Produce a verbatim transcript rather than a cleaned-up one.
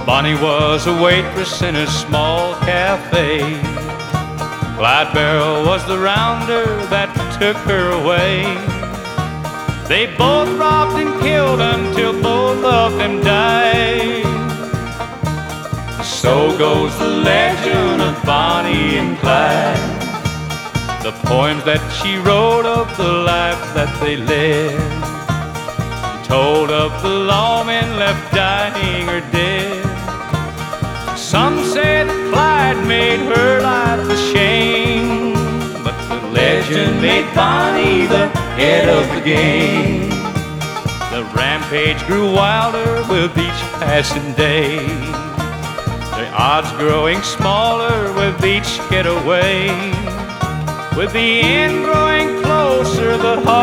Bonnie was a waitress in a small cafe. Clyde Barrow was the rounder that took her away. They both robbed and killed until both of them died. So goes the legend of Bonnie and Clyde, the poems that she wrote of the life that they led, told of the lawmen left dying or dead. Some say that Clyde made her life a shame, but the legend made Bonnie the head of the game. The rampage grew wilder with each passing day, the odds growing smaller with each getaway. With the end growing closer, the heart